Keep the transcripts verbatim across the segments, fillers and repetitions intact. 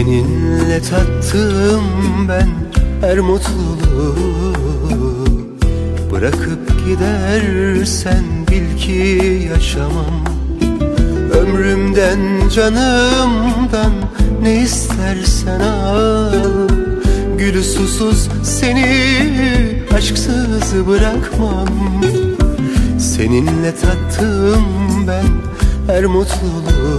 Seninle tattım ben her mutluluğu. Bırakıp gidersen bil ki yaşamam. Ömrümden canımdan ne istersen al. Gülü susuz seni aşksız bırakmam. Seninle tattım ben her mutluluğu.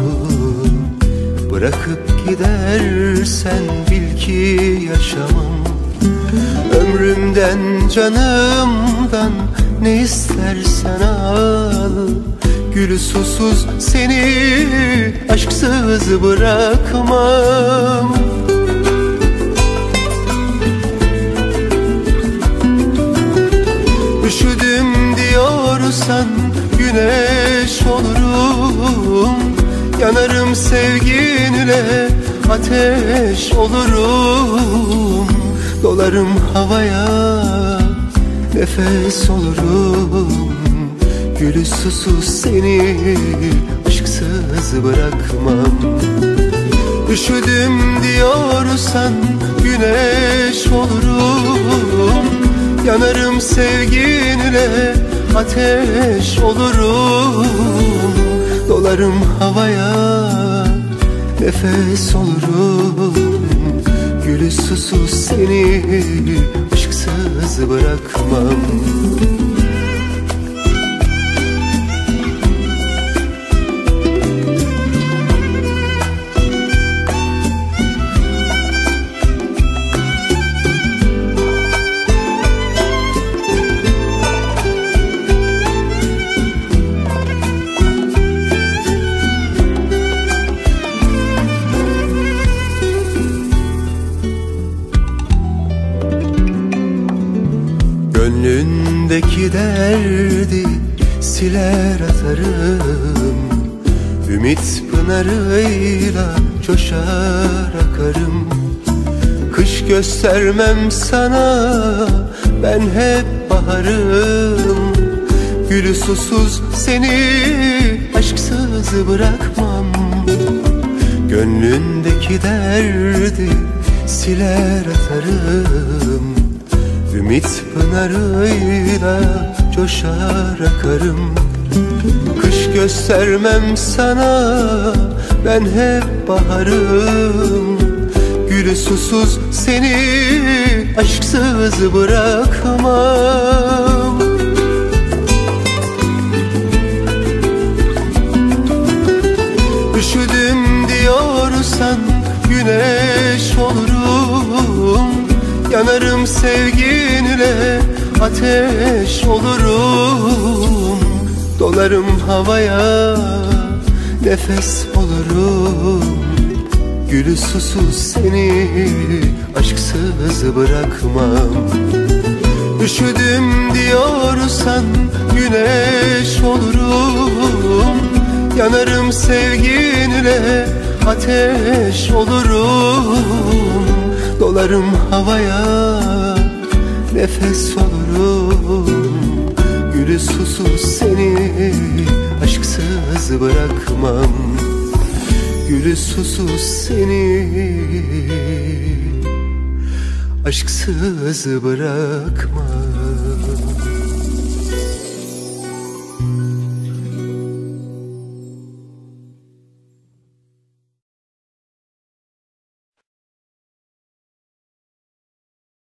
Bırakıp gidersen bil ki yaşamam. Ömrümden canımdan ne istersen al. Gülü susuz seni aşksız bırakmam. Üşüdüm diyorsan güneş olurum. Yanarım sevginle ateş olurum. Dolarım havaya nefes olurum. Gülü susuz seni aşksız bırakmam. Üşüdüm diyorsan güneş olurum. Yanarım sevginle ateş olurum. Dolarım havaya nefes olurum. Gülü susuz seni aşksız bırakmam. Gönlündeki derdi siler atarım. Ümit pınarıyla coşar akarım. Kış göstermem sana ben hep baharım. Gülü susuz seni aşksız bırakmam. Gönlündeki derdi siler atarım. Ümit pınarıyla coşar akarım. Kış göstermem sana ben hep baharım. Gülü susuz seni aşksız bırakmam. Üşüdüm diyorsan güneş olurum. Yanarım sevginle ateş olurum. Dolarım havaya nefes olurum. Gülü susuz seni aşksız bırakmam. Üşüdüm diyorsan güneş olurum. Yanarım sevginle ateş olurum. Dolarım havaya nefes olurum. Gülü susuz seni aşksız bırakmam. Gülü susuz seni aşksız bırakmam.